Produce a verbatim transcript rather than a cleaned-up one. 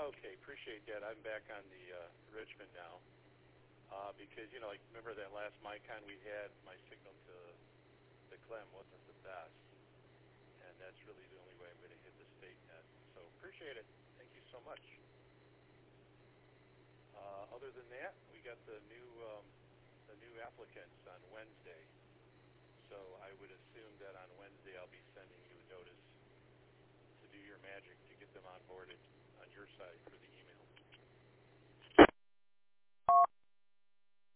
Okay, appreciate that. I'm back on the uh, Richmond now uh, because you know, like remember that last MyCon we had, my signal to the Clem wasn't the best, and that's really the only way I'm going to hit the state net. So appreciate it. Thank you so much. Uh, other than that, we got the new um, the new applicants on Wednesday. So I would assume that on Wednesday I'll be sending you a notice to do your magic to get them onboarded on your side for the